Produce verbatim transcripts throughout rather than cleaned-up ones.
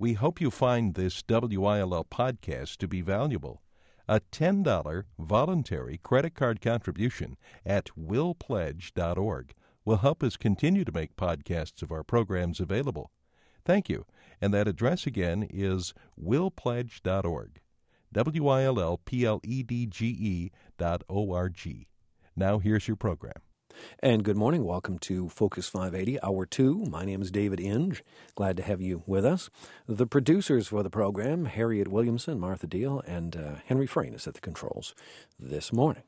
We hope you find this W I L L podcast to be valuable. A ten dollars voluntary credit card contribution at will pledge dot org will help us continue to make podcasts of our programs available. Thank you. And that address again is will pledge dot org. W I L L P L E D G E dot O R G. Now here's your program. And good morning. Welcome to Focus five eighty, Hour two. My name is David Inge. Glad to have you with us. The producers for the program, Harriet Williamson, Martha Deal, and uh, Henry Frayne is at the controls this morning.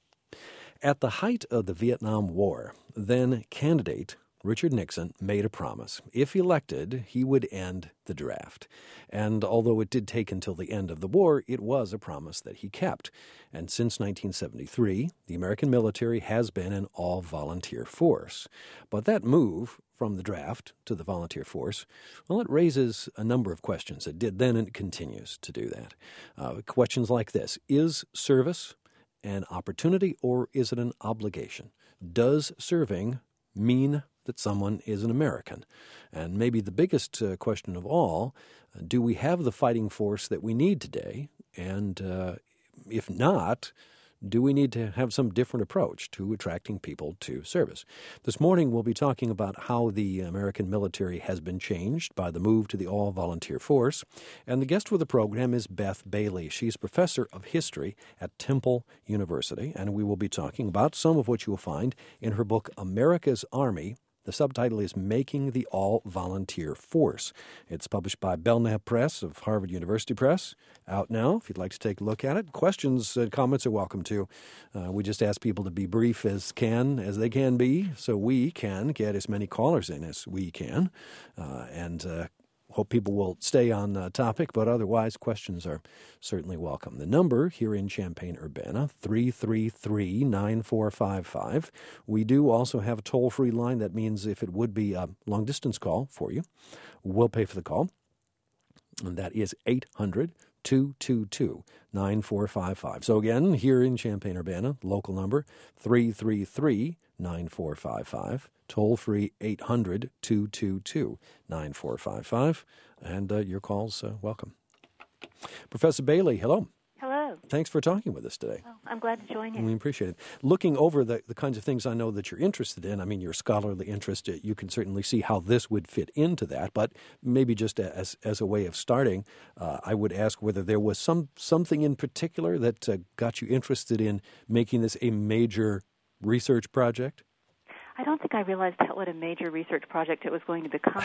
At the height of the Vietnam War, then candidate Richard Nixon made a promise. If elected, he would end the draft. And although it did take until the end of the war, it was a promise that he kept. And since nineteen seventy-three, the American military has been an all-volunteer force. But that move from the draft to the volunteer force, well, it raises a number of questions. It did then and it continues to do that. Uh, questions like this: is service an opportunity or is it an obligation? Does serving mean that someone is an American? And maybe the biggest uh, question of all, uh, do we have the fighting force that we need today? And uh, if not, do we need to have some different approach to attracting people to service? This morning we'll be talking about how the American military has been changed by the move to the all-volunteer force. And the guest for the program is Beth Bailey. She's professor of history at Temple University, and we will be talking about some of what you will find in her book, America's Army. The subtitle is Making the All-Volunteer Force. It's published by Belknap Press of Harvard University Press. Out now, if you'd like to take a look at it. Questions and comments are welcome, too. Uh, we just ask people to be brief as can, as they can be, so we can get as many callers in as we can. Uh, and uh, hope people will stay on uh, topic, but otherwise questions are certainly welcome. The number here in Champaign-Urbana, three three three, nine four five five. We do also have a toll-free line. That means if it would be a long-distance call for you, we'll pay for the call. And that is eight hundred, two two two, nine four five five. So again, here in Champaign-Urbana, local number three three three, nine four five five. Toll-free eight hundred, two two two, nine four five five. And uh, your call's uh, welcome. Professor Bailey, hello. Hello. Thanks for talking with us today. Oh, I'm glad to join you. We appreciate it. Looking over the, the kinds of things I know that you're interested in, I mean, your scholarly interest, you can certainly see how this would fit into that. But maybe just as as a way of starting, uh, I would ask whether there was some something in particular that uh, got you interested in making this a major research project? I don't think I realized what a major research project it was going to become.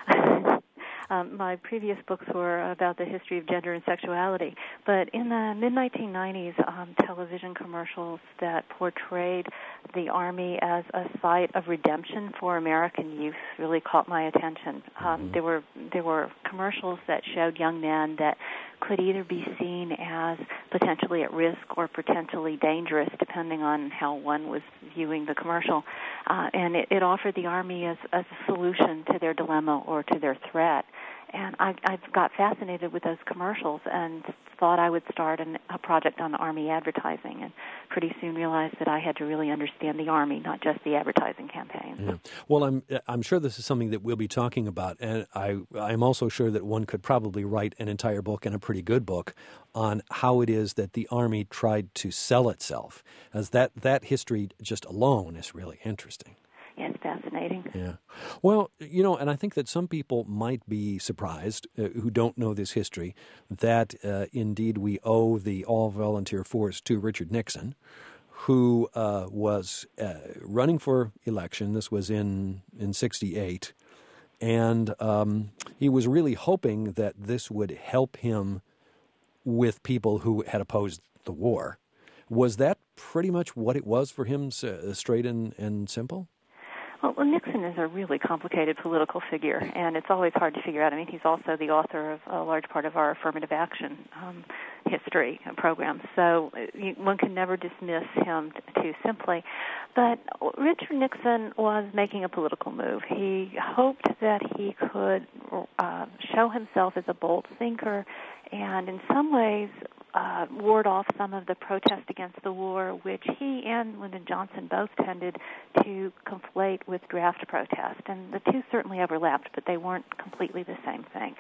um, my previous books were about the history of gender and sexuality, but in the mid nineteen nineties, um, television commercials that portrayed the Army as a site of redemption for American youth really caught my attention. Um, mm-hmm. There were there were commercials that showed young men that could either be seen as potentially at risk or potentially dangerous, depending on how one was viewing the commercial. Uh, and it, it offered the Army as, as a solution to their dilemma or to their threat. And I, I got fascinated with those commercials and thought I would start an, a project on Army advertising, and pretty soon realized that I had to really understand the Army, not just the advertising campaigns. Yeah. Well, I'm I'm sure this is something that we'll be talking about, and I I'm also sure that one could probably write an entire book, and a pretty good book, on how it is that the Army tried to sell itself, as that, that history just alone is really interesting. Yeah, it's fascinating. Yeah. Well, you know, and I think that some people might be surprised uh, who don't know this history that uh, indeed we owe the all-volunteer force to Richard Nixon, who uh, was uh, running for election. This was in, in sixty-eight. And um, he was really hoping that this would help him with people who had opposed the war. Was that pretty much what it was for him, uh, straight and, and simple? Well, Nixon is a really complicated political figure, and it's always hard to figure out. I mean, he's also the author of a large part of our affirmative action um, history program, so you, one can never dismiss him t- too simply. But Richard Nixon was making a political move. He hoped that he could uh, show himself as a bold thinker and in some ways uh, ward off some of the protest against the war, which he and Lyndon Johnson both tended to conflate with draft protest. And the two certainly overlapped, but they weren't completely the same thing.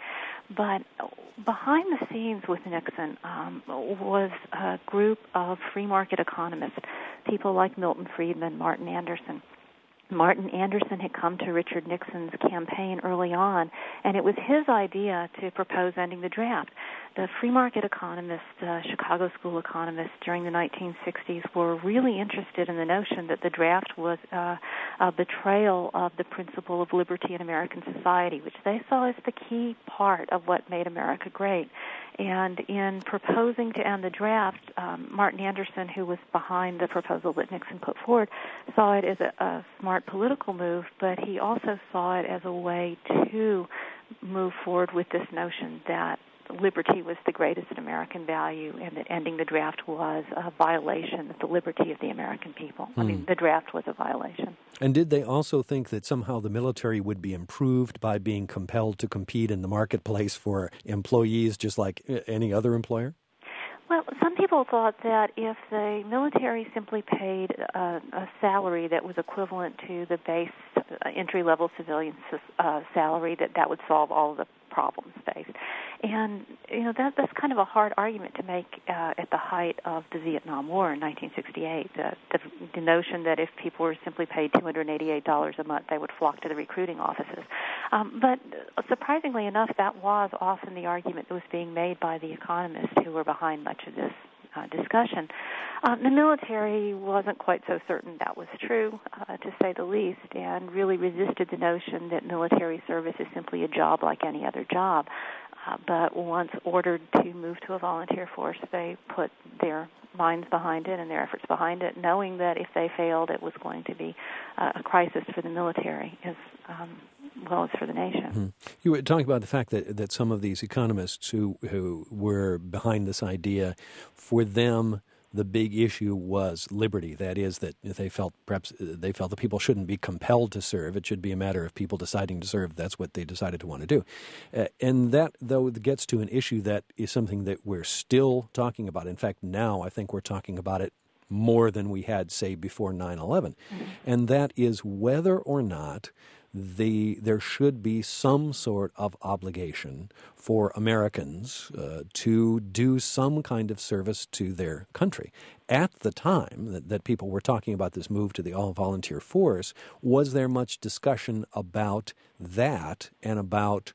But behind the scenes with Nixon um, was a group of free market economists, people like Milton Friedman, Martin Anderson. Martin Anderson had come to Richard Nixon's campaign early on, and it was his idea to propose ending the draft. The free market economists, uh, Chicago school economists during the nineteen sixties were really interested in the notion that the draft was uh, a betrayal of the principle of liberty in American society, which they saw as the key part of what made America great. And in proposing to end the draft, um, Martin Anderson, who was behind the proposal that Nixon put forward, saw it as a, a smart political move, but he also saw it as a way to move forward with this notion that liberty was the greatest American value and that ending the draft was a violation of the liberty of the American people. Hmm. I mean, the draft was a violation. And did they also think that somehow the military would be improved by being compelled to compete in the marketplace for employees just like any other employer? Well, some people thought that if the military simply paid a, a salary that was equivalent to the base uh, entry-level civilian uh, salary, that that would solve all of the problems faced. And, you know, that that's kind of a hard argument to make uh, at the height of the Vietnam War in nineteen sixty-eight. Uh, the, the notion that if people were simply paid two hundred eighty-eight dollars a month, they would flock to the recruiting offices. Um, but surprisingly enough, that was often the argument that was being made by the economists who were behind much of this Uh, discussion. Uh, the military wasn't quite so certain that was true, uh, to say the least, and really resisted the notion that military service is simply a job like any other job. Uh, but once ordered to move to a volunteer force, they put their minds behind it and their efforts behind it, knowing that if they failed, it was going to be uh, a crisis for the military as um, well as for the nation. Mm-hmm. You were talking about the fact that, that some of these economists who, who were behind this idea, for them, the big issue was liberty. That is, that they felt perhaps they felt that people shouldn't be compelled to serve. It should be a matter of people deciding to serve. That's what they decided to want to do. Uh, and that, though, gets to an issue that is something that we're still talking about. In fact, now I think we're talking about it more than we had, say, before nine eleven. Mm-hmm. And that is whether or not The, there should be some sort of obligation for Americans uh, to do some kind of service to their country. At the time that, that people were talking about this move to the all-volunteer force, was there much discussion about that and about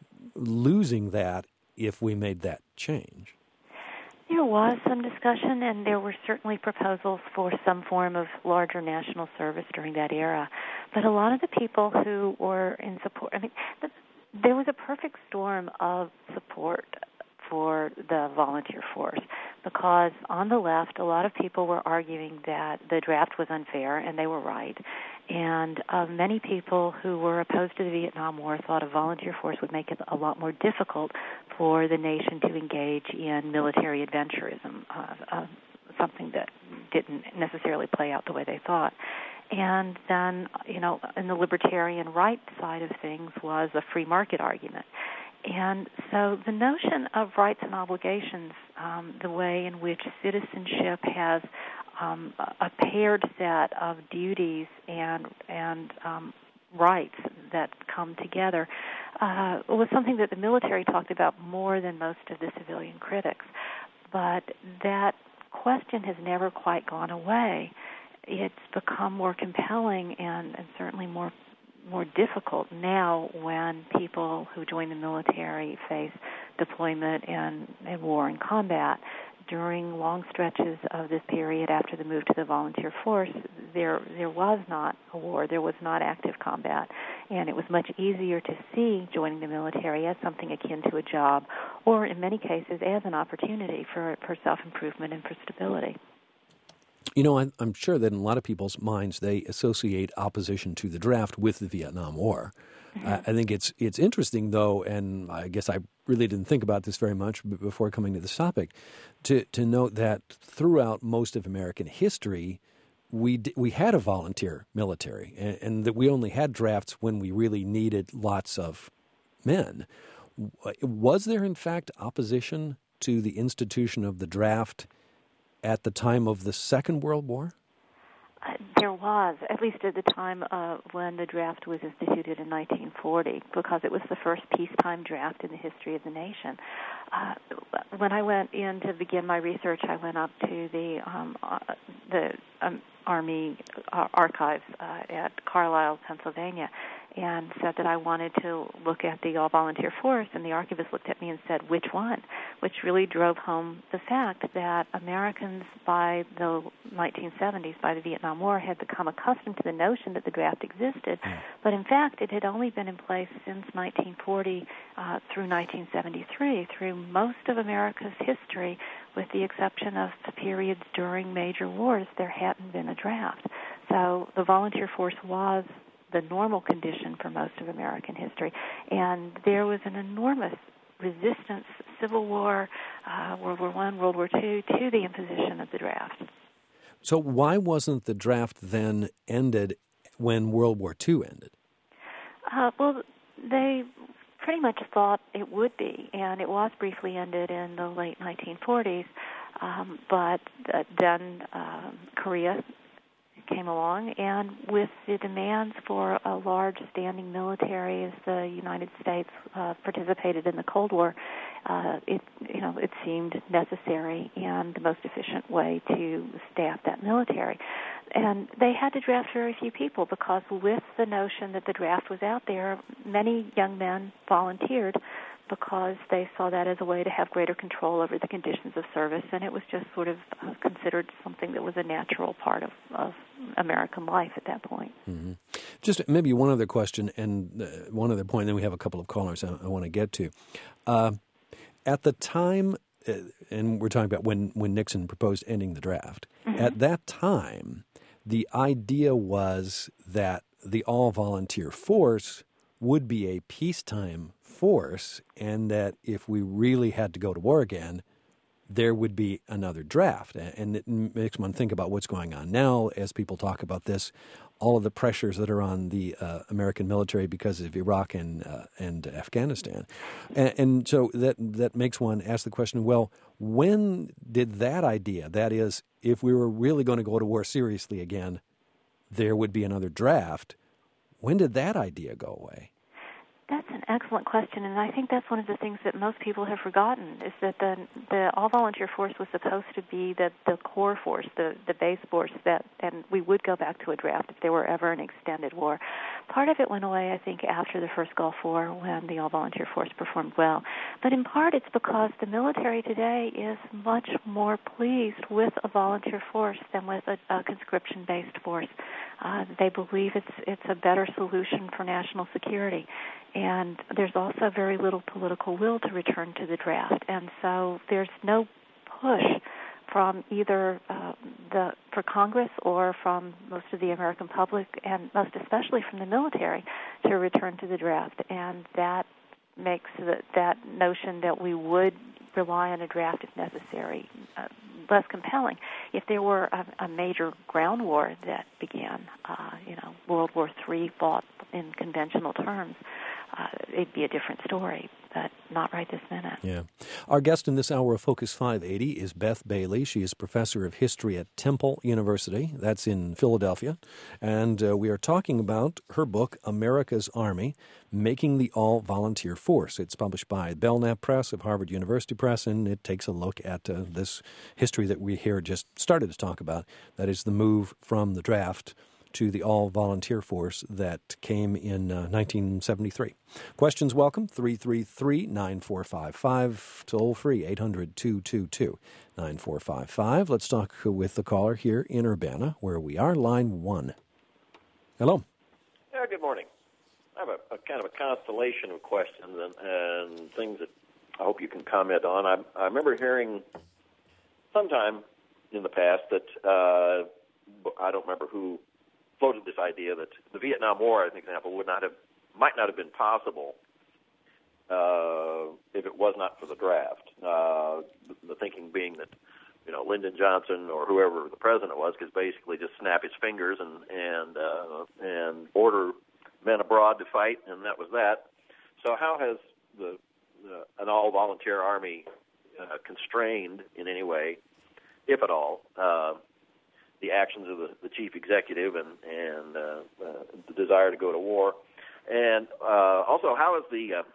losing that if we made that change? There was some discussion, and there were certainly proposals for some form of larger national service during that era. But a lot of the people who were in support, I mean, there was a perfect storm of support for the volunteer force, because on the left, a lot of people were arguing that the draft was unfair, and they were right. And uh, many people who were opposed to the Vietnam War thought a volunteer force would make it a lot more difficult for the nation to engage in military adventurism, uh, uh, something that didn't necessarily play out the way they thought. And then, you know, in the libertarian right side of things was a free market argument. And so the notion of rights and obligations, um, the way in which citizenship has um, a paired set of duties and and um, rights that come together, uh, was something that the military talked about more than most of the civilian critics. But that question has never quite gone away. It's become more compelling and, and certainly more more difficult now when people who join the military face deployment and, and war and combat. During long stretches of this period after the move to the volunteer force, there there was not a war, there was not active combat, and it was much easier to see joining the military as something akin to a job, or in many cases as an opportunity for, for self-improvement and for stability. You know, I'm sure that in a lot of people's minds, they associate opposition to the draft with the Vietnam War. Mm-hmm. Uh, I think it's it's interesting, though, and I guess I really didn't think about this very much before coming to this topic, to to note that throughout most of American history, we d- we had a volunteer military, and, and that we only had drafts when we really needed lots of men. Was there, in fact, opposition to the institution of the draft at the time of the Second World War? Uh, There was, at least at the time uh, when the draft was instituted in nineteen forty, because it was the first peacetime draft in the history of the nation. Uh, when I went in to begin my research, I went up to the um, uh, the um, Army uh, archives uh, at Carlisle, Pennsylvania, and said that I wanted to look at the all-volunteer force, and the archivist looked at me and said, which one? Which really drove home the fact that Americans by the nineteen seventies, by the Vietnam War, had become accustomed to the notion that the draft existed, but in fact it had only been in place since nineteen forty uh, through nineteen seventy-three, through most of America's history, with the exception of the periods during major wars, there hadn't been a draft. So the volunteer force was the normal condition for most of American history. And there was an enormous resistance, Civil War, uh, World War One, World War Two, to the imposition of the draft. So why wasn't the draft then ended when World War Two ended? Uh, well, they pretty much thought it would be, and it was briefly ended in the late nineteen forties, um, but uh, then um, Korea came along, and with the demands for a large standing military as the United States uh, participated in the Cold War, uh, it you know it seemed necessary and the most efficient way to staff that military. And they had to draft very few people because with the notion that the draft was out there, many young men volunteered because they saw that as a way to have greater control over the conditions of service, and it was just sort of uh, considered something that was a natural part of, of American life at that point. Mm-hmm. Just maybe one other question and uh, one other point, then we have a couple of callers I, I want to get to. Uh, at the time, uh, and we're talking about when, when Nixon proposed ending the draft, mm-hmm. at that time, the idea was that the all-volunteer force would be a peacetime force, and that if we really had to go to war again, there would be another draft. And it makes one think about what's going on now as people talk about this, all of the pressures that are on the uh, American military because of Iraq and uh, and Afghanistan. And, and so that that makes one ask the question, well, when did that idea, that is, if we were really going to go to war seriously again, there would be another draft, when did that idea go away? That's an excellent question, and I think that's one of the things that most people have forgotten, is that the the all-volunteer force was supposed to be the, the core force, the, the base force, that, and we would go back to a draft if there were ever an extended war. Part of it went away, I think, after the first Gulf War when the all-volunteer force performed well. But in part it's because the military today is much more pleased with a volunteer force than with a, a conscription-based force. Uh, they believe it's it's a better solution for national security. And there's also very little political will to return to the draft. And so there's no push from either uh, the for Congress or from most of the American public, and most especially from the military, to return to the draft. And that makes the, that notion that we would rely on a draft if necessary uh, less compelling. If there were a, a major ground war that began, uh, you know, World War Three fought in conventional terms, uh, it'd be a different story, but not right this minute. Yeah. Our guest in this hour of Focus five eighty is Beth Bailey. She is professor of history at Temple University. That's in Philadelphia. And uh, we are talking about her book, America's Army, Making the All-Volunteer Force. It's published by Belknap Press of Harvard University Press, and it takes a look at uh, this history that we here just started to talk about. That is the move from the draft to the all-volunteer force that came in uh, nineteen seventy-three. Questions welcome, three three three, nine four five five, toll free, eight hundred, two two two, nine four five five. Let's talk with the caller here in Urbana, where we are, line one. Hello. Yeah, good morning. I have a, a kind of a constellation of questions and, and things that I hope you can comment on. I, I remember hearing sometime in the past that, uh, I don't remember who floated this idea that the Vietnam War, as an example, would not have, might not have been possible uh, if it was not for the draft. Uh, the, the thinking being that, you know, Lyndon Johnson or whoever the president was could basically just snap his fingers and and uh, and order men abroad to fight, and that was that. So how has the, the an all-volunteer army uh, constrained in any way, if at all, uh, the actions of the, the chief executive and and uh, uh, the desire to go to war, and uh, also how is the uh,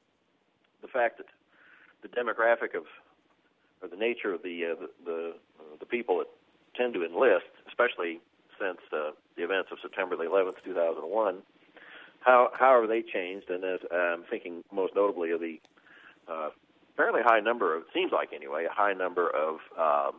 the fact that the demographic of or the nature of the uh, the the, uh, the people that tend to enlist, especially since uh, the events of September the eleventh, two thousand one, how how have they changed? And as I'm thinking most notably of the uh, fairly high number of, it seems like anyway, a high number of um,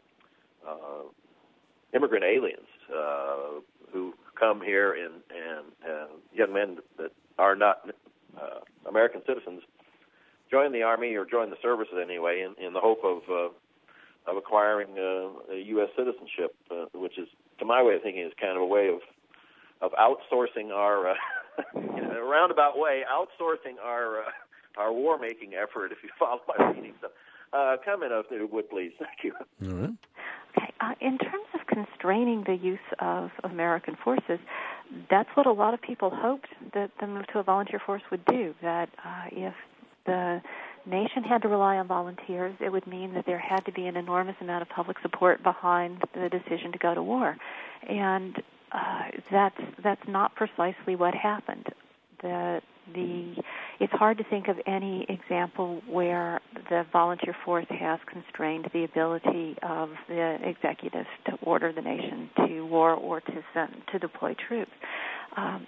uh, immigrant aliens uh, who come here and, and uh, young men that are not uh, American citizens join the Army or join the services anyway in, in the hope of uh, of acquiring uh, a U S citizenship, uh, which is, to my way of thinking, is kind of a way of of outsourcing our, uh, in a roundabout way, outsourcing our uh, our war-making effort, if you follow my reading. So, uh, comment if you would, please. Thank you. All right. Okay. Uh, in terms of constraining the use of American forces, that's what a lot of people hoped that the move to a volunteer force would do, that uh, if the nation had to rely on volunteers, it would mean that there had to be an enormous amount of public support behind the decision to go to war. And uh, that's that's not precisely what happened. The the it's hard to think of any example where the volunteer force has constrained the ability of the executive to order the nation to war or to send to deploy troops. Um,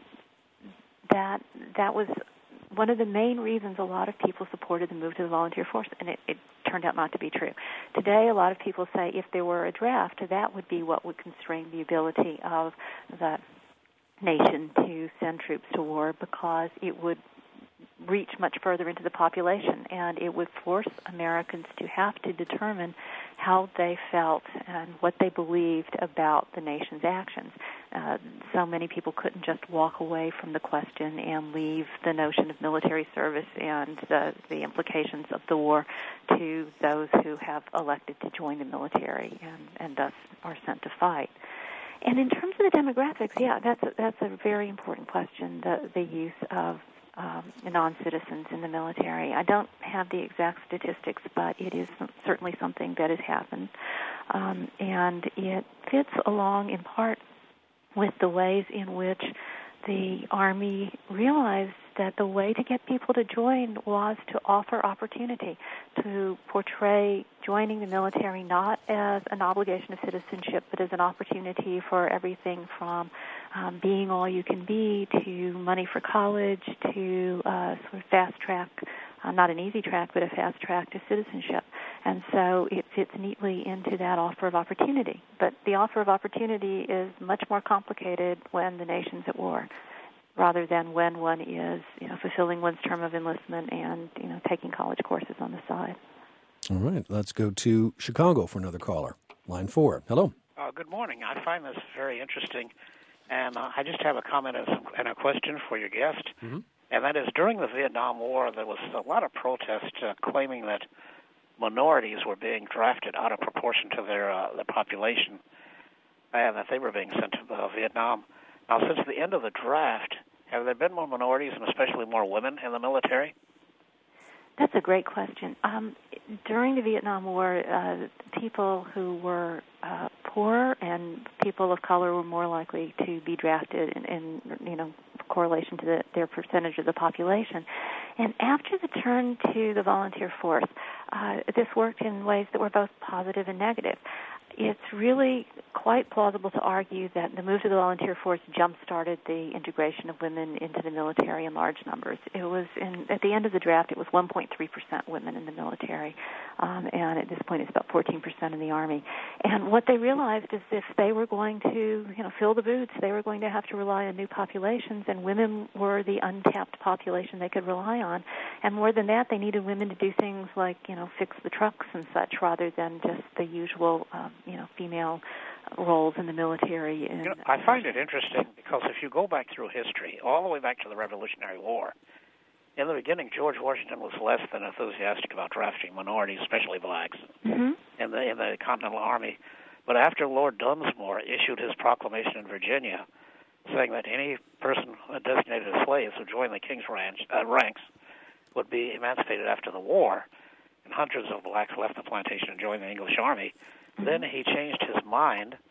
that that was one of the main reasons a lot of people supported the move to the volunteer force, and it, it turned out not to be true. Today, a lot of people say if there were a draft, that would be what would constrain the ability of the nation to send troops to war, because it would reach much further into the population, and it would force Americans to have to determine how they felt and what they believed about the nation's actions. Uh, so many people couldn't just walk away from the question and leave the notion of military service and the, the implications of the war to those who have elected to join the military and, and thus are sent to fight. And in terms of the demographics, yeah, that's a, that's a very important question, the, the use of um, non-citizens in the military. I don't have the exact statistics, but it is certainly something that has happened. Um, and it fits along in part with the ways in which the Army realized that the way to get people to join was to offer opportunity, to portray joining the military not as an obligation of citizenship, but as an opportunity for everything from um, being all you can be to money for college to uh, sort of fast track, uh, not an easy track, but a fast track to citizenship. And so it fits neatly into that offer of opportunity. But the offer of opportunity is much more complicated when the nation's at war, rather than when one is, you know, fulfilling one's term of enlistment and, you know, taking college courses on the side. All right, let's go to Chicago for another caller. Line four. Hello. Uh, good morning. I find this very interesting, and uh, I just have a comment and, some, and a question for your guest, mm-hmm. and that is, during the Vietnam War, there was a lot of protest uh, claiming that minorities were being drafted out of proportion to their, uh, their population, and that they were being sent to uh, Vietnam. Now, since the end of the draft, have there been more minorities and especially more women in the military? That's a great question. Um, during the Vietnam War, uh, people who were uh, poor and people of color were more likely to be drafted in, in you know, correlation to the, their percentage of the population. And after the turn to the volunteer force, uh, this worked in ways that were both positive and negative. It's really quite plausible to argue that the move to the volunteer force jump-started the integration of women into the military in large numbers. It was, in, at the end of the draft, it was one point three percent women in the military, um, and at this point it's about fourteen percent in the Army. And what they realized is if they were going to, you know, fill the boots, they were going to have to rely on new populations, and women were the untapped population they could rely on. And more than that, they needed women to do things like, you know, fix the trucks and such, rather than just the usual um, you know, female roles in the military. And, you know, I find it interesting because if you go back through history, all the way back to the Revolutionary War, in the beginning, George Washington was less than enthusiastic about drafting minorities, especially blacks, mm-hmm. in the in the Continental Army. But after Lord Dunsmore issued his proclamation in Virginia, saying that any person designated as slaves who joined the King's ranch, uh, ranks would be emancipated after the war, and hundreds of blacks left the plantation and joined the English Army. Then he changed his mind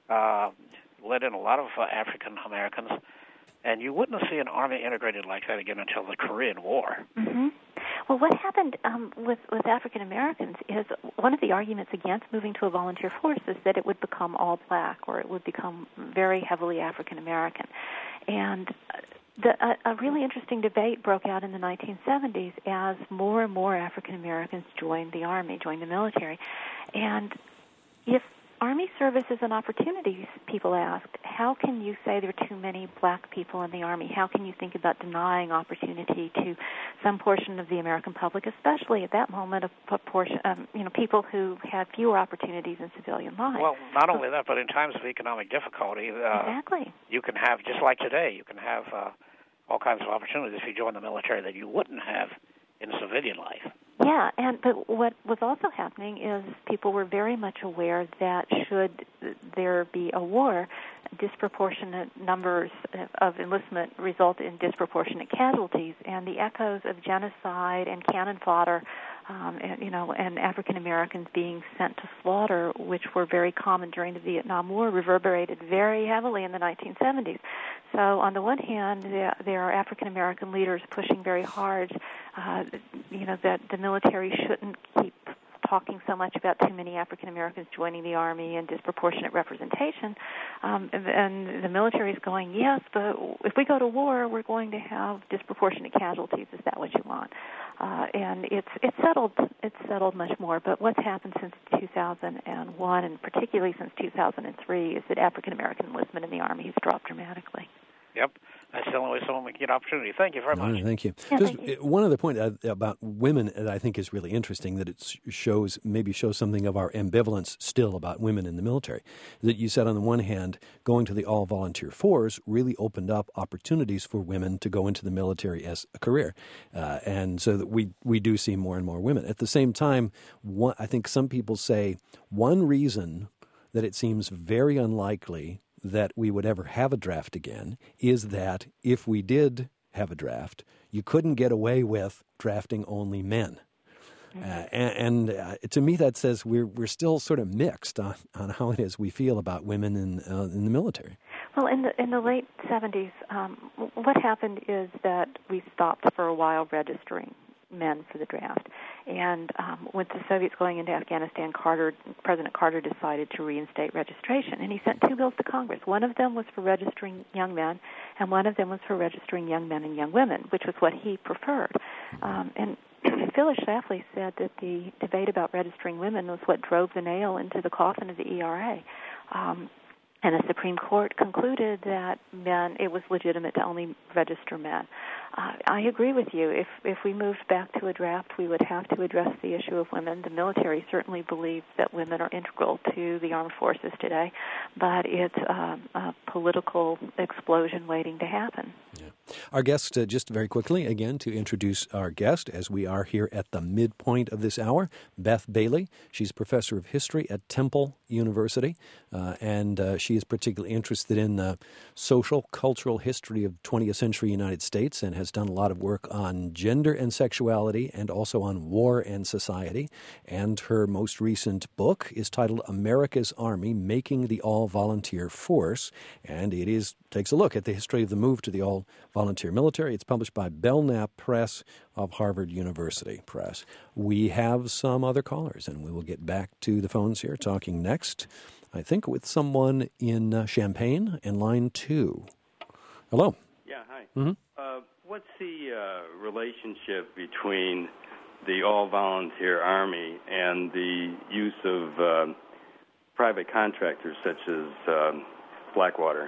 uh, let in a lot of uh, African Americans, and you wouldn't see an army integrated like that again until the Korean War. Mm-hmm. Well, what happened um, with, with African Americans is one of the arguments against moving to a volunteer force is that it would become all black, or it would become very heavily African American. And the, a, a really interesting debate broke out in the nineteen seventies as more and more African Americans joined the Army, joined the military. And if Army service is an opportunity, people asked, how can you say there are too many black people in the Army? How can you think about denying opportunity to some portion of the American public, especially at that moment, a proportion, um, you know, people who had fewer opportunities in civilian life? Well, not only that, but in times of economic difficulty, uh, exactly. you can have, just like today, you can have uh, all kinds of opportunities if you join the military that you wouldn't have in civilian life. Yeah, and but what was also happening is people were very much aware that should there be a war, disproportionate numbers of enlistment result in disproportionate casualties, and the echoes of genocide and cannon fodder, um, and, you know, and African Americans being sent to slaughter, which were very common during the Vietnam War, reverberated very heavily in the nineteen seventies. So on the one hand, there, there are African American leaders pushing very hard, uh, you know, that the military shouldn't keep talking so much about too many African Americans joining the Army and disproportionate representation. Um, and, and the military is going, yes, but if we go to war, we're going to have disproportionate casualties. Is that what you want? Uh, and it's it's settled. It's settled much more. But what's happened since two thousand one, and particularly since two thousand three, is that African American enlistment in the Army has dropped dramatically. Yep. That's the only way someone can get opportunity. Thank you very much. Right, thank you. Yeah, Just thank you. One other point about women that I think is really interesting, that it shows, maybe shows something of our ambivalence still about women in the military. That you said on the one hand, going to the all-volunteer force really opened up opportunities for women to go into the military as a career. Uh, and so that we, we do see more and more women. At the same time, one, I think some people say one reason that it seems very unlikely that we would ever have a draft again is that if we did have a draft, you couldn't get away with drafting only men. Mm-hmm. Uh, and and uh, to me, that says we're we're still sort of mixed on, on how it is we feel about women in uh, in the military. Well, in the in the late seventies, um, what happened is that we stopped for a while registering men for the draft. And um, with the Soviets going into Afghanistan, Carter, President Carter decided to reinstate registration, and he sent two bills to Congress. One of them was for registering young men, and one of them was for registering young men and young women, which was what he preferred. Um, and Phyllis Schlafly said that the debate about registering women was what drove the nail into the coffin of the E R A. Um, And the Supreme Court concluded that men, it was legitimate to only register men. Uh, I agree with you. If if we moved back to a draft, we would have to address the issue of women. The military certainly believes that women are integral to the armed forces today, but it's uh, a political explosion waiting to happen. Yeah. Our guest, uh, just very quickly, again, to introduce our guest, as we are here at the midpoint of this hour, Beth Bailey. She's professor of history at Temple University, uh, and uh, she is particularly interested in the social, cultural history of twentieth century United States and has done a lot of work on gender and sexuality and also on war and society. And her most recent book is titled America's Army, Making the All-Volunteer Force, and it is takes a look at the history of the move to the all-volunteer military. It's published by Belknap Press of Harvard University Press. We have some other callers, and we will get back to the phones here, talking next, I think, with someone in uh, Champaign in line two. Hello. Yeah, hi. Mm-hmm. Uh, what's the uh, relationship between the all-volunteer Army and the use of uh, private contractors such as uh, Blackwater?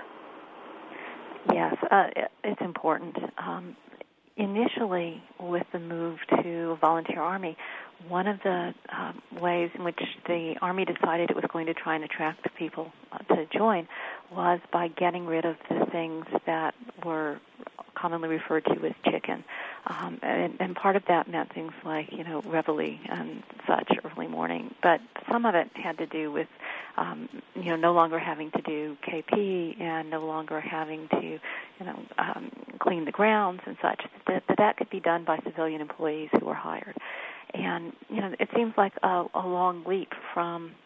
Yes, uh, it's important. Um, initially, with the move to a volunteer Army, one of the um, ways in which the Army decided it was going to try and attract people uh, to join was by getting rid of the things that were commonly referred to as chicken. Um, and, and part of that meant things like, you know, reveille and such, early morning. But some of it had to do with, um, you know, no longer having to do K P and no longer having to, you know, um, clean the grounds and such. That, that that could be done by civilian employees who were hired. And, you know, it seems like a, a long leap from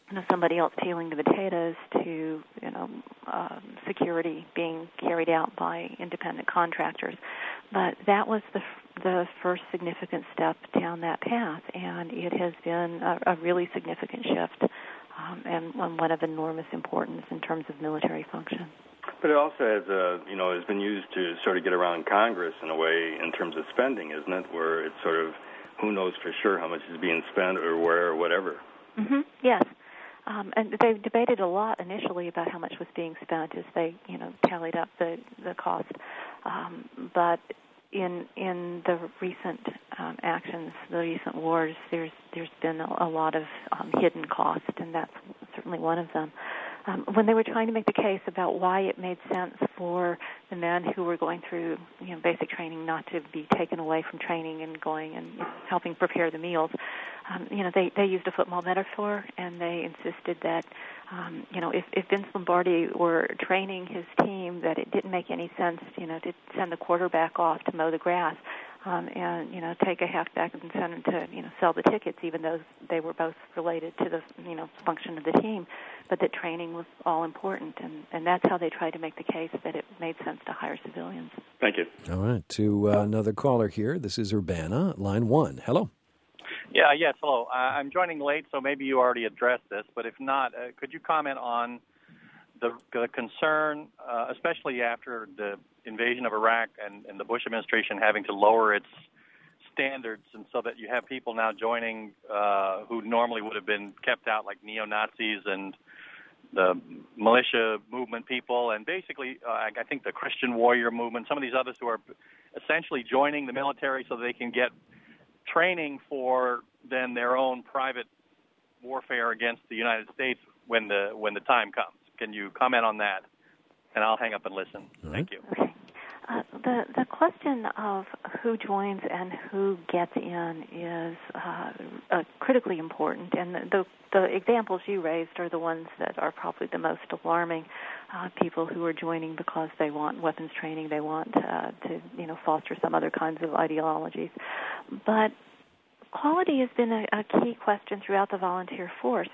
you know, somebody else peeling the potatoes to, you know, um, security being carried out by independent contractors. But that was the the first significant step down that path, and it has been a, a really significant shift um, and one of enormous importance in terms of military function. But it also has, a, you know, has been used to sort of get around Congress in a way in terms of spending, isn't it? Where it's sort of who knows for sure how much is being spent or where or whatever. Mm-hmm. Yes. Um, and they debated a lot initially about how much was being spent as they, you know, tallied up the, the cost. Um, but in in the recent um, actions, the recent wars, there's there's been a, a lot of um, hidden cost, and that's certainly one of them. Um, when they were trying to make the case about why it made sense for the men who were going through, you know, basic training not to be taken away from training and going and, you know, helping prepare the meals, um, you know, they, they used a football metaphor, and they insisted that, um, you know, if, if Vince Lombardi were training his team, that it didn't make any sense, you know, to send the quarterback off to mow the grass. Um, and, you know, take a halfback and send them to, you know, sell the tickets, even though they were both related to the, you know, function of the team, but that training was all important. And, and that's how they tried to make the case that it made sense to hire civilians. Thank you. All right. To uh, another caller here. This is Urbana, line one. Hello. Yeah, yes, hello. Uh, I'm joining late, so maybe you already addressed this, but if not, uh, could you comment on the, the concern, uh, especially after the invasion of Iraq and, and the Bush administration having to lower its standards, and so that you have people now joining uh, who normally would have been kept out, like neo-Nazis and the militia movement people, and basically uh, I think the Christian warrior movement, some of these others who are essentially joining the military so they can get training for then their own private warfare against the United States when the when the time comes. Can you comment on that? And I'll hang up and listen. All right. Thank you. Okay. Uh, the the question of who joins and who gets in is uh, uh, critically important, and the, the the examples you raised are the ones that are probably the most alarming. Uh, people who are joining because they want weapons training, they want uh, to you know foster some other kinds of ideologies, but quality has been a, a key question throughout the volunteer force.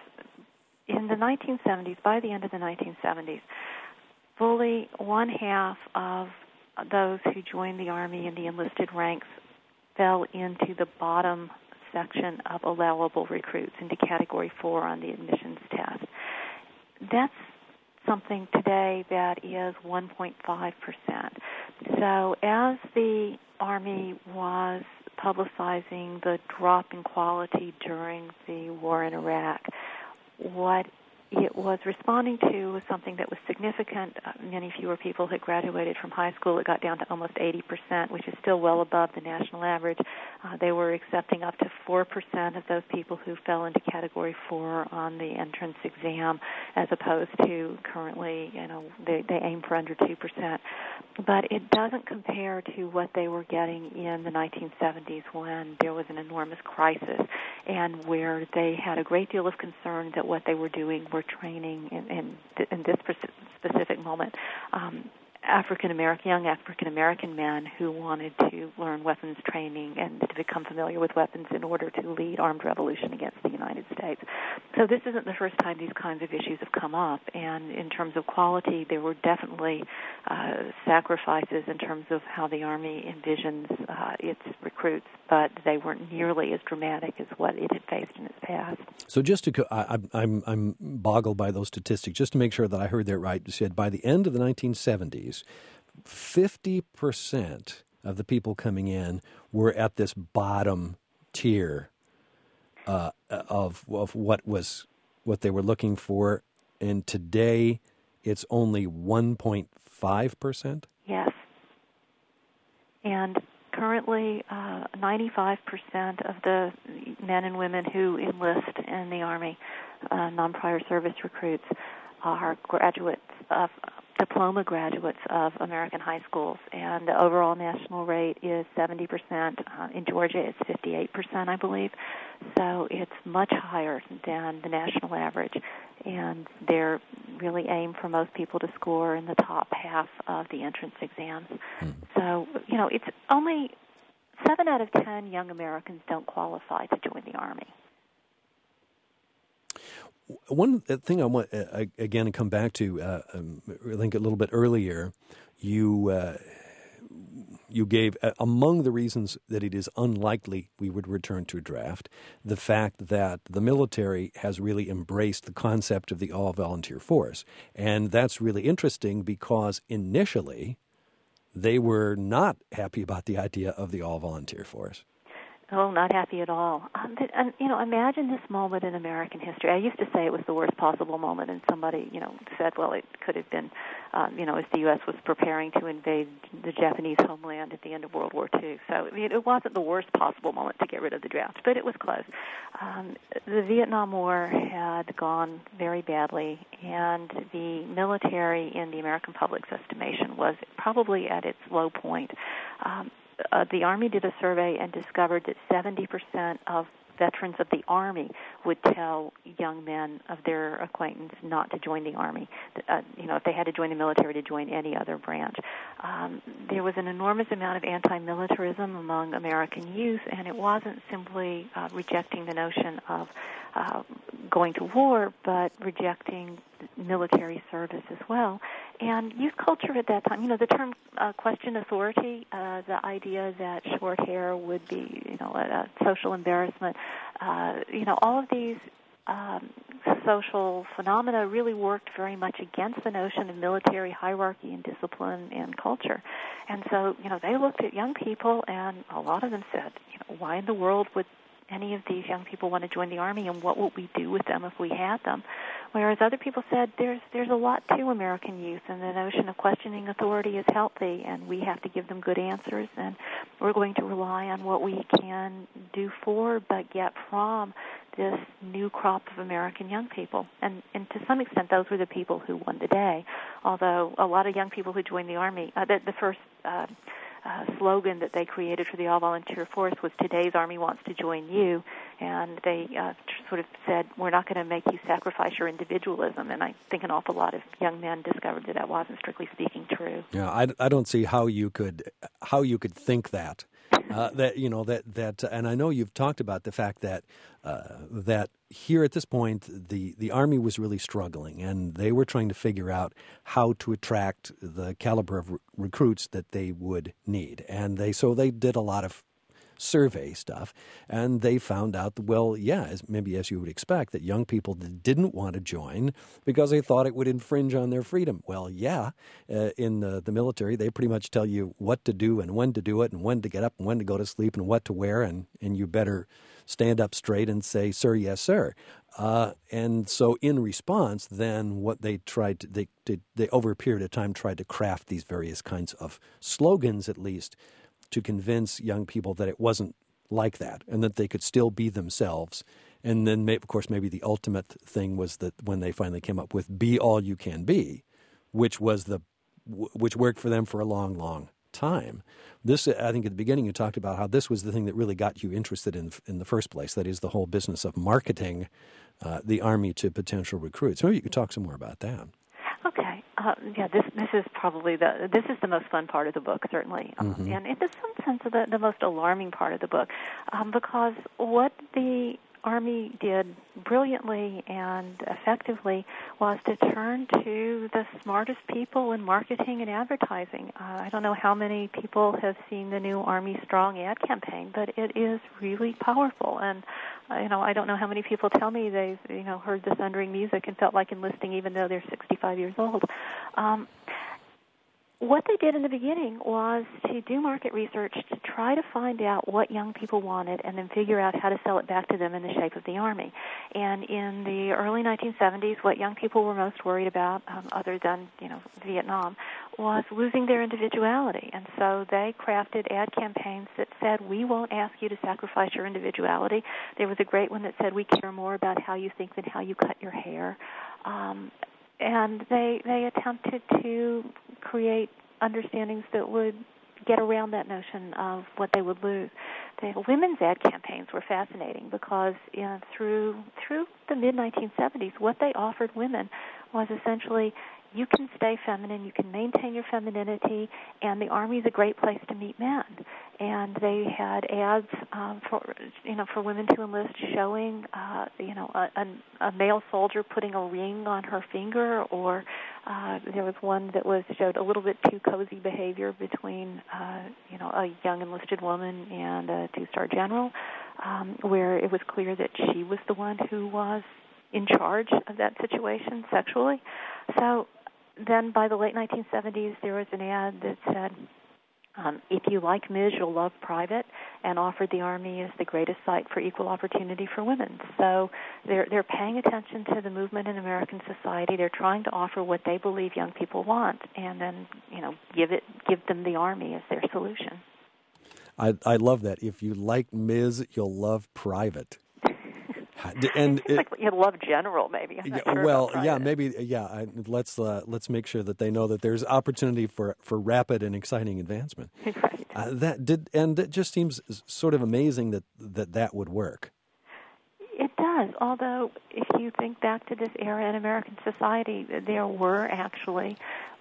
In the nineteen seventies, by the end of the nineteen seventies, fully one half of those who joined the Army in the enlisted ranks fell into the bottom section of allowable recruits, into Category four on the admissions test. That's something today that is one point five percent. So as the Army was publicizing the drop in quality during the war in Iraq, what it was responding to was something that was significant. Uh, many fewer people had graduated from high school. It got down to almost eighty percent, which is still well above the national average. Uh, they were accepting up to four percent of those people who fell into Category four on the entrance exam, as opposed to currently, you know, they, they aim for under two percent. But it doesn't compare to what they were getting in the nineteen seventies, when there was an enormous crisis and where they had a great deal of concern that what they were doing were training in, in, in this specific moment um, African American, young African American men who wanted to learn weapons training and to become familiar with weapons in order to lead armed revolution against the United States. So this isn't the first time these kinds of issues have come up. And in terms of quality, there were definitely uh, sacrifices in terms of how the Army envisions uh, its recruits, but they weren't nearly as dramatic as what it had faced in its past. So just to, I, I'm I'm boggled by those statistics. Just to make sure that I heard that right, you said by the end of the nineteen seventies, fifty percent of the people coming in were at this bottom tier uh, of of what was what they were looking for, and today it's only one point five percent. Yes, and currently, uh, ninety-five percent of the men and women who enlist in the Army, uh, non-prior service recruits, are graduates of diploma graduates of American high schools, and the overall national rate is seventy percent. Uh, in Georgia, it's fifty-eight percent, I believe. So it's much higher than the national average, and they're really aimed for most people to score in the top half of the entrance exams. Mm. So, you know, it's only seven out of ten young Americans don't qualify to join the Army. One thing I want, uh, again, to come back to, uh, um, I think a little bit earlier, you uh, you gave, uh, among the reasons that it is unlikely we would return to a draft, the fact that the military has really embraced the concept of the all-volunteer force. And that's really interesting because initially they were not happy about the idea of the all-volunteer force. Oh, not happy at all. Um, and, you know, imagine this moment in American history. I used to say it was the worst possible moment, and somebody, you know, said, well, it could have been, um, you know, as the U S was preparing to invade the Japanese homeland at the end of World War Two. So I mean, it wasn't the worst possible moment to get rid of the draft, but it was close. Um, the Vietnam War had gone very badly, and the military, in the American public's estimation, was probably at its low point. Um, Uh, the Army did a survey and discovered that seventy percent of veterans of the Army would tell young men of their acquaintance not to join the Army. Uh, you know, if they had to join the military, to join any other branch. Um, there was an enormous amount of anti-militarism among American youth, and it wasn't simply uh, rejecting the notion of uh, going to war, but rejecting military service as well. And youth culture at that time, you know, the term uh, question authority, uh, the idea that short hair would be, you know, a, a social embarrassment, uh, you know, all of these um, social phenomena really worked very much against the notion of military hierarchy and discipline and culture. And so, you know, they looked at young people, and a lot of them said, you know, why in the world would any of these young people want to join the Army, and what would we do with them if we had them? Whereas other people said there's there's a lot to American youth, and the notion of questioning authority is healthy, and we have to give them good answers, and we're going to rely on what we can do for but get from this new crop of American young people. And, and to some extent, those were the people who won the day, although a lot of young people who joined the Army, uh, the, the first uh, Uh, slogan that they created for the all-volunteer force was, today's Army wants to join you, and they uh, sort of said, we're not going to make you sacrifice your individualism, and I think an awful lot of young men discovered that that wasn't, strictly speaking, true. Yeah, I, I don't see how you could how you could think that. Uh, that you know that that, and I know you've talked about the fact that uh, that here at this point the the Army was really struggling, and they were trying to figure out how to attract the caliber of re- recruits that they would need, and they so they did a lot of survey stuff, and they found out, well, yeah, as, maybe as you would expect, that young people didn't want to join because they thought it would infringe on their freedom. Well, yeah, uh, in the, the military, they pretty much tell you what to do and when to do it and when to get up and when to go to sleep and what to wear, and, and you better stand up straight and say, sir, yes, sir. Uh, and so in response, then what they tried to, they, they, they over a period of time tried to craft these various kinds of slogans, at least, to convince young people that it wasn't like that and that they could still be themselves. And then, of course, maybe the ultimate thing was that when they finally came up with "Be All You Can Be," which was the which worked for them for a long, long time. This, I think, at the beginning you talked about how this was the thing that really got you interested in in the first place. That is the whole business of marketing uh, the Army to potential recruits. Maybe you could talk some more about that. Okay. Uh, yeah, this this is probably the this is the most fun part of the book, certainly, um, mm-hmm. and in some sense, the, the most alarming part of the book, um, because what the Army did brilliantly and effectively was to turn to the smartest people in marketing and advertising. Uh, I don't know how many people have seen the new Army Strong ad campaign, but it is really powerful. And uh, you know, I don't know how many people tell me they've you know heard the thundering music and felt like enlisting, even though they're sixty-five years old. Um, What they did in the beginning was to do market research to try to find out what young people wanted and then figure out how to sell it back to them in the shape of the Army. And in the early nineteen seventies, what young people were most worried about, um, other than, you know, Vietnam, was losing their individuality. And so they crafted ad campaigns that said, we won't ask you to sacrifice your individuality. There was a great one that said, we care more about how you think than how you cut your hair. Um, And they they attempted to create understandings that would get around that notion of what they would lose. The women's ad campaigns were fascinating because you know, through through the mid nineteen seventies, what they offered women was essentially, you can stay feminine, you can maintain your femininity, and the Army is a great place to meet men. and they had ads um, for you know for women to enlist, showing uh, you know a, a, a male soldier putting a ring on her finger, or uh, there was one that was showed a little bit too cozy behavior between uh, you know a young enlisted woman and a two-star general, um, where it was clear that she was the one who was in charge of that situation sexually. So then by the late nineteen seventies, there was an ad that said, Um, if you like Miz, you'll love Private, and offered the Army as the greatest site for equal opportunity for women. So they're they're paying attention to the movement in American society. They're trying to offer what they believe young people want, and then you know give it give them the Army as their solution. I I love that. If you like Miz, you'll love Private. And it, like you love General, maybe. I'm not yeah, sure well, about yeah, maybe, yeah. I, let's uh, let's make sure that they know that there's opportunity for, for rapid and exciting advancement. Right. Uh, that did, and it just seems sort of amazing that, that that would work. It does. Although, if you think back to this era in American society, there were actually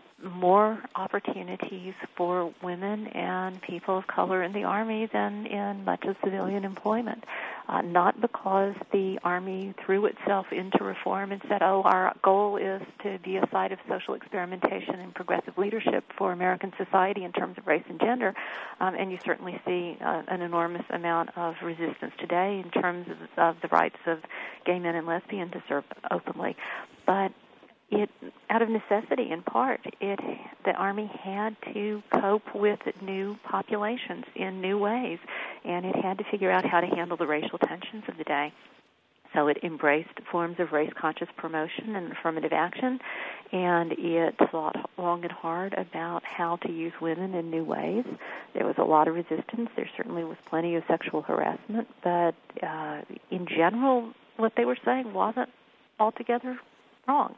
more opportunities for women and people of color in the Army than in much of civilian employment. Uh, not because the Army threw itself into reform and said, oh, our goal is to be a site of social experimentation and progressive leadership for American society in terms of race and gender. Um, and you certainly see uh, an enormous amount of resistance today in terms of, of the rights of gay men and lesbians to serve openly. But It, out of necessity, in part, it the Army had to cope with new populations in new ways, and it had to figure out how to handle the racial tensions of the day. So it embraced forms of race-conscious promotion and affirmative action, and it thought long and hard about how to use women in new ways. There was a lot of resistance. There certainly was plenty of sexual harassment, but uh, in general, what they were saying wasn't altogether wrong.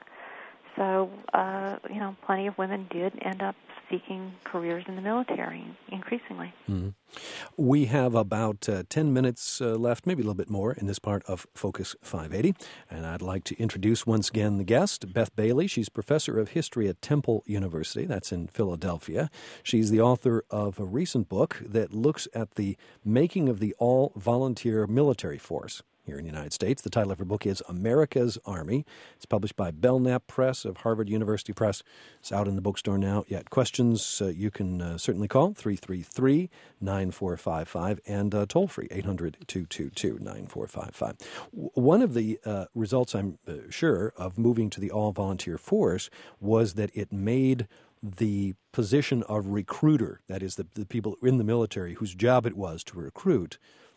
So, uh, you know, plenty of women did end up seeking careers in the military, increasingly. Mm-hmm. We have about uh, ten minutes uh, left, maybe a little bit more, in this part of Focus five eighty. And I'd like to introduce once again the guest, Beth Bailey. She's professor of history at Temple University. That's in Philadelphia. She's the author of a recent book that looks at the making of the all-volunteer military force here in the United States. The title of her book is America's Army. It's published by Belknap Press of Harvard University Press. It's out in the bookstore now. Yeah, questions uh, you can uh, certainly call three three three, nine four five five and uh, toll free eight hundred, two two two, nine four five five. W- one of the uh, results, I'm uh, sure, of moving to the all-volunteer force was that it made the position of recruiter, that is the, the people in the military whose job it was to recruit,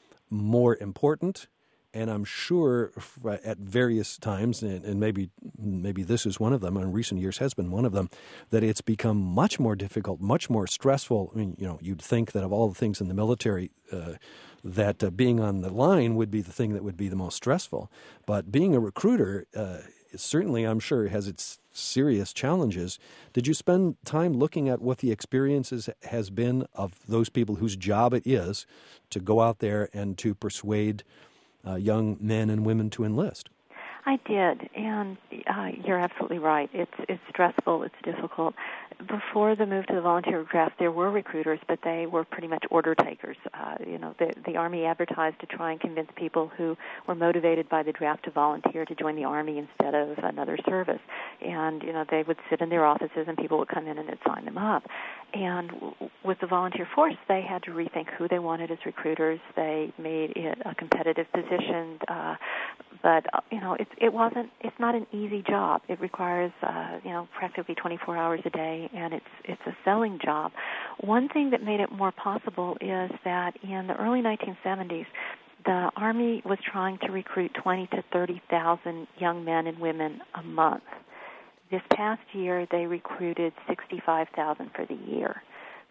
more important. And I'm sure at various times, and, and maybe maybe this is one of them, in recent years has been one of them, that it's become much more difficult, much more stressful. I mean, you know, you'd think that of all the things in the military, uh, that uh, being on the line would be the thing that would be the most stressful. But being a recruiter, uh, certainly, I'm sure, has its serious challenges. Did you spend time looking at what the experiences has been of those people whose job it is to go out there and to persuade Uh, young men and women to enlist? I did, and uh, you're absolutely right. It's it's stressful. It's difficult. Before the move to the volunteer draft, there were recruiters, but they were pretty much order takers. Uh, you know, the, the Army advertised to try and convince people who were motivated by the draft to volunteer to join the Army instead of another service. And, you know, they would sit in their offices and people would come in and they'd sign them up. And w- with the volunteer force, they had to rethink who they wanted as recruiters. They made it a competitive position, uh, but, uh, you know, it's It wasn't. It's not an easy job. It requires, uh, you know, practically twenty-four hours a day, and it's it's a selling job. One thing that made it more possible is that in the early nineteen seventies, the Army was trying to recruit twenty to thirty thousand young men and women a month. This past year, they recruited sixty-five thousand for the year.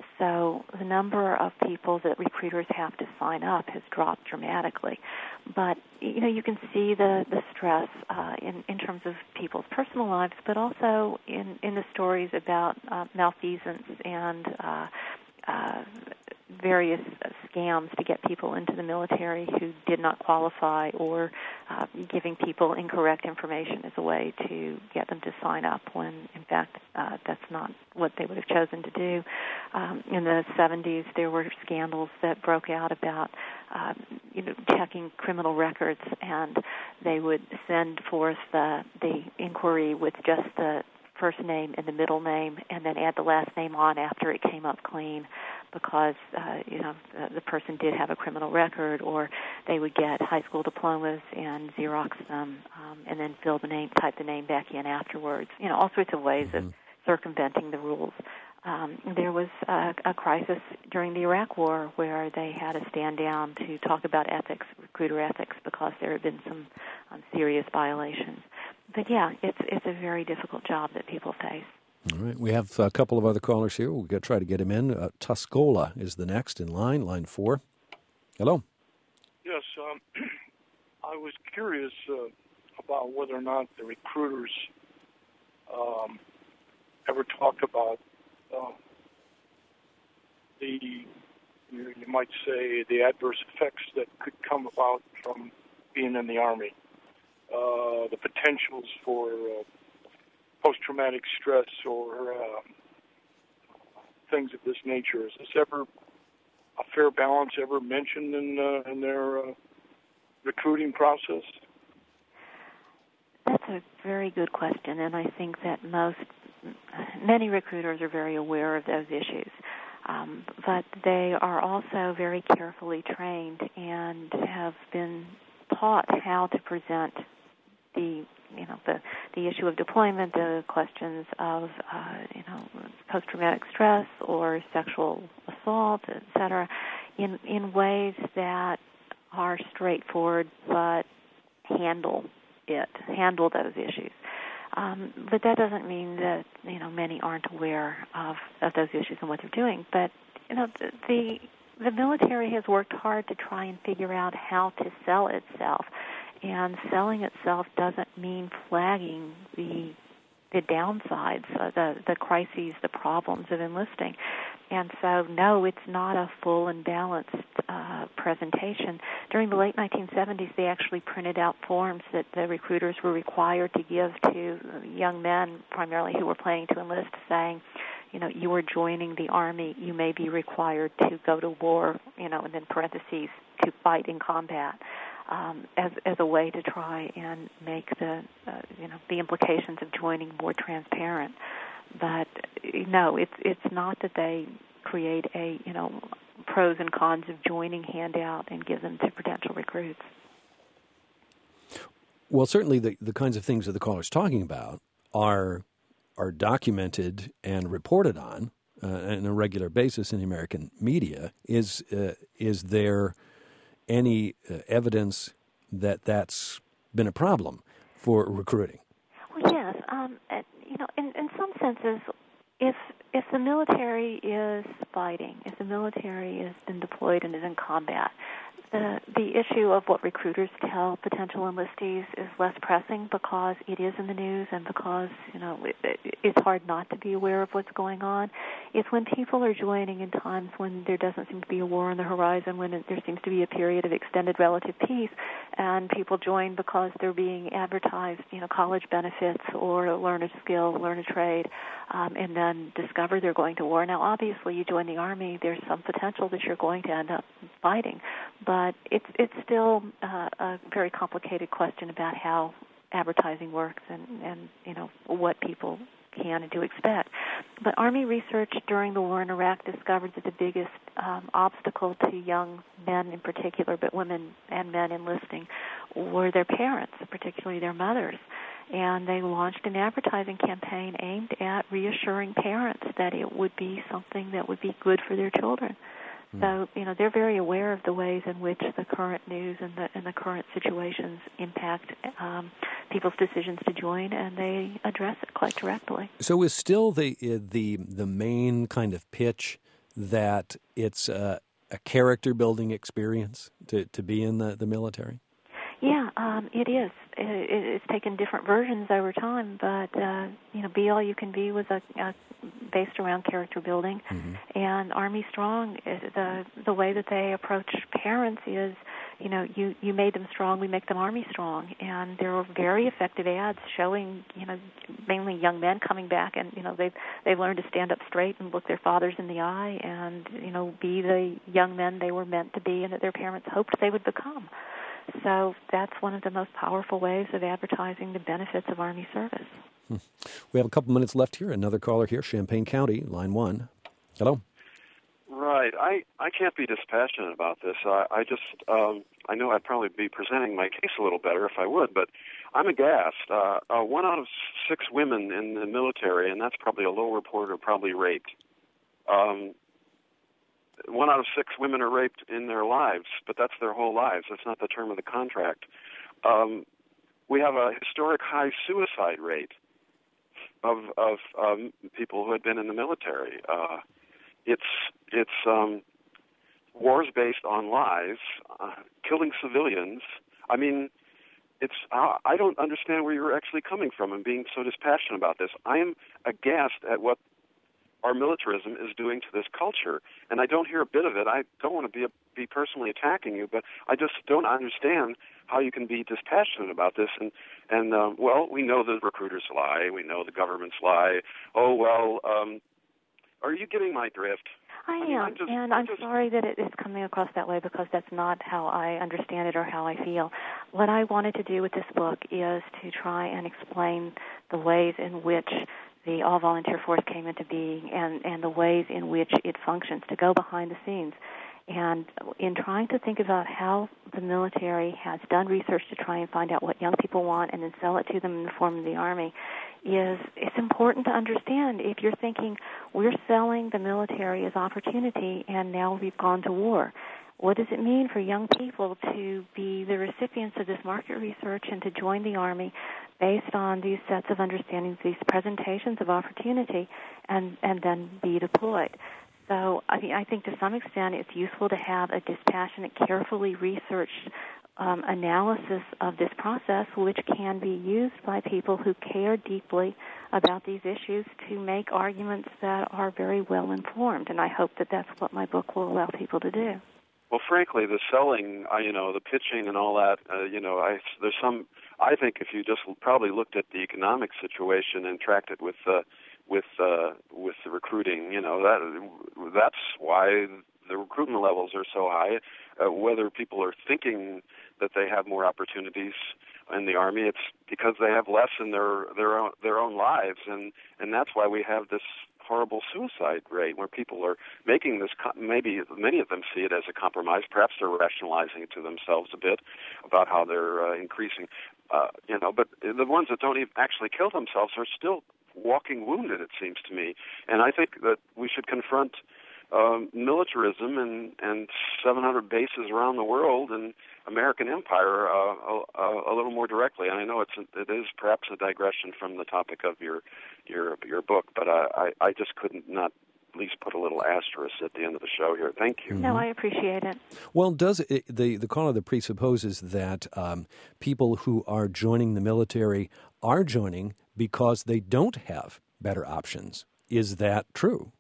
So the number of people that recruiters have to sign up has dropped dramatically. But, you know, you can see the, the stress uh, in, in terms of people's personal lives, but also in, in the stories about uh, malfeasance and uh, uh, various scams to get people into the military who did not qualify, or uh, giving people incorrect information as a way to get them to sign up when, in fact, uh, that's not what they would have chosen to do. Um, in the seventies, there were scandals that broke out about uh, you know, checking criminal records, and they would send forth the, the inquiry with just the first name and the middle name, and then add the last name on after it came up clean, because uh, you know the, the person did have a criminal record, or they would get high school diplomas and Xerox them, um, and then fill the name, type the name back in afterwards. You know, all sorts of ways mm-hmm. of circumventing the rules. Um, there was a, a crisis during the Iraq War where they had to stand down to talk about ethics, recruiter ethics, because there had been some um, serious violations. But yeah, it's it's a very difficult job that people face. All right, we have a couple of other callers here. We've got to try to get him in. Uh, Tuscola is the next in line, line four. Hello. Yes, um, I was curious uh, about whether or not the recruiters um, ever talked about uh, the, you, you might say, the adverse effects that could come about from being in the Army. Uh, the potentials for uh, post-traumatic stress or uh, things of this nature. Is this ever a fair balance ever mentioned in uh, in their uh, recruiting process? That's a very good question, and I think that most, many recruiters are very aware of those issues. Um, but they are also very carefully trained and have been taught how to present the you know the the issue of deployment, the questions of uh, you know post-traumatic stress or sexual assault, et cetera, in in ways that are straightforward but handle it handle those issues. Um, but that doesn't mean that you know many aren't aware of, of those issues and what they're doing. But you know the, the the military has worked hard to try and figure out how to sell itself. And selling itself doesn't mean flagging the the downsides, uh, the the crises, the problems of enlisting. And so, no, it's not a full and balanced uh, presentation. During the late nineteen seventies, they actually printed out forms that the recruiters were required to give to young men, primarily who were planning to enlist, saying, you know, you are joining the Army. You may be required to go to war, you know, and then parentheses, to fight in combat. Um, as as a way to try and make the uh, you know the implications of joining more transparent, but no, it's it's not that they create a you know pros and cons of joining handout and give them to potential recruits. Well, certainly the the kinds of things that the caller's talking about are are documented and reported on uh, on a regular basis in the American media. Is uh, is there any uh, evidence that that's been a problem for recruiting? Well, yes. Um, you know, in, in some senses, if if the military is fighting, if the military has been deployed and is in combat, the the issue of what recruiters tell potential enlistees is less pressing because it is in the news and because, you know, it, it, it's hard not to be aware of what's going on. It's when people are joining in times when there doesn't seem to be a war on the horizon, when it, there seems to be a period of extended relative peace, and people join because they're being advertised, you know, college benefits or learn a skill, learn a trade, um, and then discover they're going to war. Now, obviously, you join the Army, there's some potential that you're going to end up fighting, but it's it's still uh, a very complicated question about how advertising works and, and you know what people can and do expect. But Army research during the war in Iraq discovered that the biggest um, obstacle to young men in particular, but women and men enlisting, were their parents, particularly their mothers. And they launched an advertising campaign aimed at reassuring parents that it would be something that would be good for their children. So, you know, they're very aware of the ways in which the current news and the and the current situations impact um, people's decisions to join, and they address it quite directly. So is still the the the main kind of pitch that it's a, a character-building experience to, to be in the, the military? Yeah, um, it is. It, it's taken different versions over time, but uh, you know, Be All You Can Be was a, a based around character building, mm-hmm. and Army Strong, the the way that they approach parents is, you know, you, you made them strong, we make them Army Strong, and there were very effective ads showing, you know, mainly young men coming back, and you know they've they've learned to stand up straight and look their fathers in the eye, and you know, be the young men they were meant to be, and that their parents hoped they would become. So that's one of the most powerful ways of advertising the benefits of Army service. Hmm. We have a couple minutes left here. Another caller here, Champaign County, line one. Hello. Right. I, I can't be dispassionate about this. I, I just, um, I know I'd probably be presenting my case a little better if I would, but I'm aghast. Uh, uh, one out of six women in the military, and that's probably a low report, are probably raped. Um, one out of six women are raped in their lives, but that's their whole lives. That's not the term of the contract. Um, we have a historic high suicide rate of of um, people who had been in the military. Uh, it's it's um, wars based on lies, uh, killing civilians. I mean, it's uh, I don't understand where you're actually coming from and being so dispassionate about this. I am aghast at what our militarism is doing to this culture, and I don't hear a bit of it. I don't want to be a, be personally attacking you, but I just don't understand how you can be dispassionate about this. And and um, well, we know the recruiters lie, we know the governments lie. Oh well, um, are you getting my drift? I, I mean, am, I'm just, and I'm, I'm just... sorry that it is coming across that way, because that's not how I understand it or how I feel. What I wanted to do with this book is to try and explain the ways in which the all-volunteer force came into being, and, and the ways in which it functions, to go behind the scenes. And in trying to think about how the military has done research to try and find out what young people want and then sell it to them in the form of the Army, is it's important to understand, if you're thinking, we're selling the military as opportunity and now we've gone to war, what does it mean for young people to be the recipients of this market research and to join the Army based on these sets of understandings, these presentations of opportunity, and, and then be deployed? So I mean, I think to some extent it's useful to have a dispassionate, carefully researched um, analysis of this process, which can be used by people who care deeply about these issues to make arguments that are very well informed. And I hope that that's what my book will allow people to do. Well, frankly, the selling, uh, you know, the pitching and all that, uh, you know, I, there's some, I think if you just probably looked at the economic situation and tracked it with, uh, with, uh, with the recruiting, you know, that, that's why the recruitment levels are so high. Uh, whether people are thinking that they have more opportunities in the Army, it's because they have less in their, their own, their own lives. And, and that's why we have this horrible suicide rate, where people are making this, maybe many of them see it as a compromise. Perhaps they're rationalizing it to themselves a bit about how they're uh, increasing, uh, you know, but the ones that don't even actually kill themselves are still walking wounded, it seems to me. And I think that we should confront um, militarism and, and seven hundred bases around the world and American empire uh, a, a little more directly. And I know it's a, it is perhaps a digression from the topic of your your your book, but I, I, I just couldn't not at least put a little asterisk at the end of the show here. Thank you. No, I appreciate it. Well, does it, the the caller that presupposes that um, people who are joining the military are joining because they don't have better options? Is that true?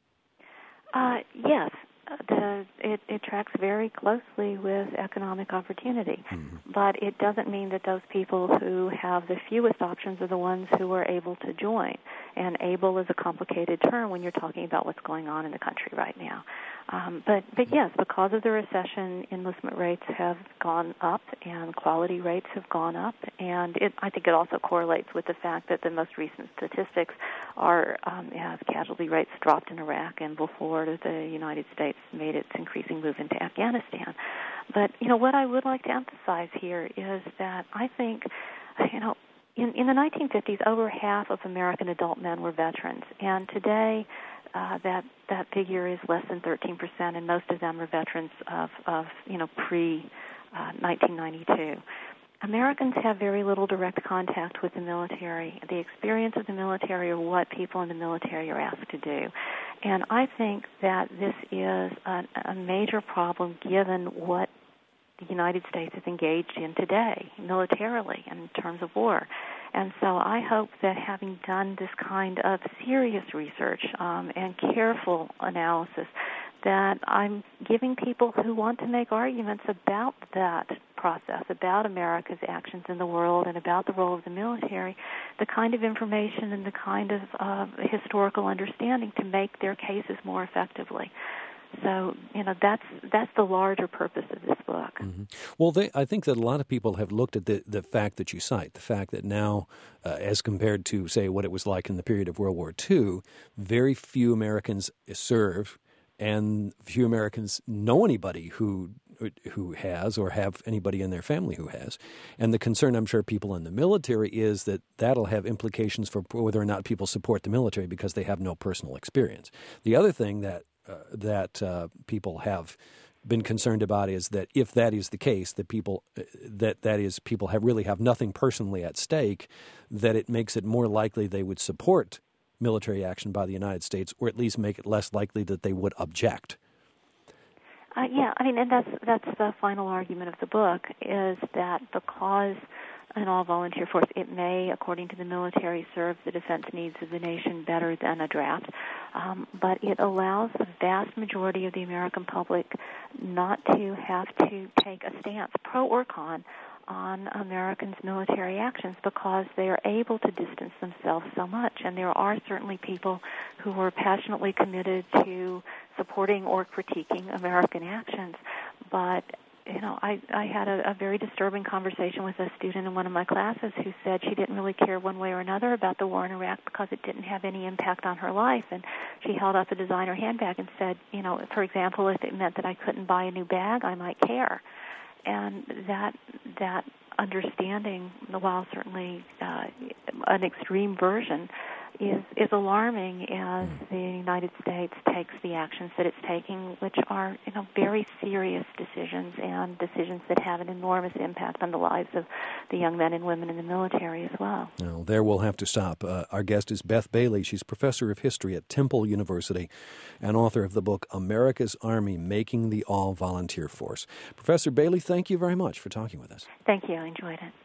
Uh, yes. The, it, it tracks very closely with economic opportunity. Mm-hmm. But it doesn't mean that those people who have the fewest options are the ones who are able to join. And able is a complicated term when you're talking about what's going on in the country right now. Um, but, but yes, because of the recession, enlistment rates have gone up and quality rates have gone up. And it, I think it also correlates with the fact that the most recent statistics are um, as casualty rates dropped in Iraq and before the United States made its increasing move into Afghanistan. But, you know, what I would like to emphasize here is that I think, you know, in, in the nineteen fifties, over half of American adult men were veterans. And today, uh, that that figure is less than thirteen percent, and most of them are veterans of, of you know, pre nineteen ninety-two. Americans have very little direct contact with the military. The experience of the military are what people in the military are asked to do. And I think that this is a, a major problem given what the United States is engaged in today, militarily, in terms of war. And so I hope that having done this kind of serious research um, and careful analysis, that I'm giving people who want to make arguments about that process, about America's actions in the world and about the role of the military, the kind of information and the kind of uh, historical understanding to make their cases more effectively. So, you know, that's that's the larger purpose of this book. Mm-hmm. Well, they, I think that a lot of people have looked at the, the fact that you cite, the fact that now, uh, as compared to, say, what it was like in the period of World War Two, very few Americans serve, and few Americans know anybody who who has or have anybody in their family who has. And the concern, I'm sure, people in the military is that that'll have implications for whether or not people support the military because they have no personal experience. The other thing that Uh, that uh, people have been concerned about is that if that is the case, that people uh, that that is people have really have nothing personally at stake, that it makes it more likely they would support military action by the United States, or at least make it less likely that they would object. Uh, yeah, I mean, and that's that's the final argument of the book, is that because an all-volunteer force, it may, according to the military, serve the defense needs of the nation better than a draft, um, but it allows the vast majority of the American public not to have to take a stance, pro or con, on Americans' military actions because they are able to distance themselves so much. And there are certainly people who are passionately committed to supporting or critiquing American actions, but You know, I, I had a, a very disturbing conversation with a student in one of my classes who said she didn't really care one way or another about the war in Iraq because it didn't have any impact on her life. And she held up a designer handbag and said, you know, for example, if it meant that I couldn't buy a new bag, I might care. And that that understanding, while certainly uh, an extreme version, is is alarming as the United States takes the actions that it's taking, which are, you know, very serious decisions and decisions that have an enormous impact on the lives of the young men and women in the military as well. Now, there we'll have to stop. Uh, our guest is Beth Bailey. She's professor of history at Temple University and author of the book America's Army, Making the All-Volunteer Force. Professor Bailey, thank you very much for talking with us. Thank you. I enjoyed it.